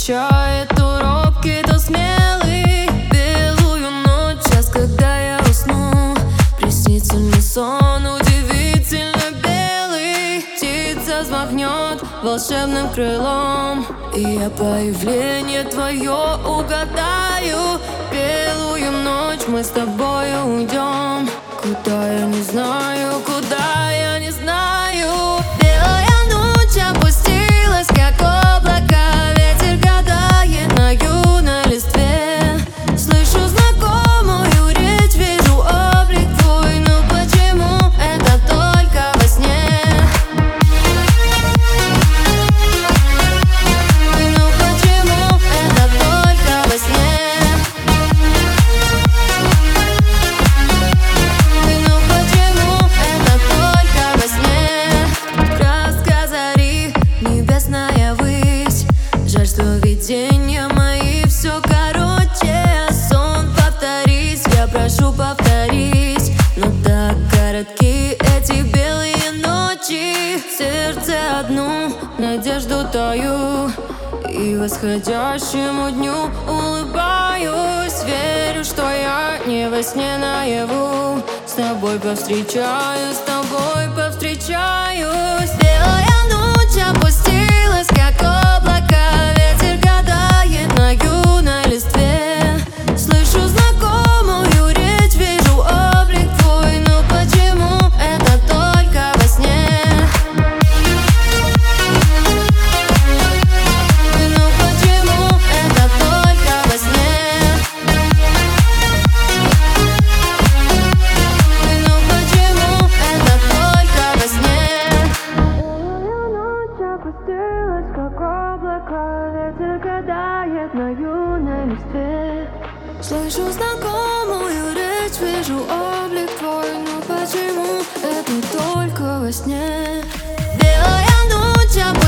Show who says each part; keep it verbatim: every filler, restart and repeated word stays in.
Speaker 1: встречает то робкий, то смелый. Белую ночь, час, когда я усну, приснится мне сон удивительно белый. Птица взмахнет волшебным крылом, и я появление твое угадаю. Белую ночь мы с тобою уйдем, куда я не знаю, куда я не знаю. Белая ночь опустилась, как облако, ветер гадает на юной листве. Слышу знакомую речь, вижу облик твой, но почему это только во сне? Ну почему это только во сне? Жаль, что видения мои все короче. Сон повторись, я прошу повторись. Но так коротки эти белые ночи. В сердце одну надежду таю, и восходящему дню улыбаюсь. Верю, что я не во сне наяву. С тобой повстречаюсь, с тобой повстречаюсь. Белая ночь опустилась, как облако, ветер гадает на юной листве. Слышу знакомую речь, вижу облик твой, но почему это только во сне? Ну почему это только во сне? Ну почему это только во сне? Ночь опустилась, как облако, ветер гадает на юной листве. Слышу знакомую речь, вижу облик твой, но почему это только во сне? Белая ночь опустилась.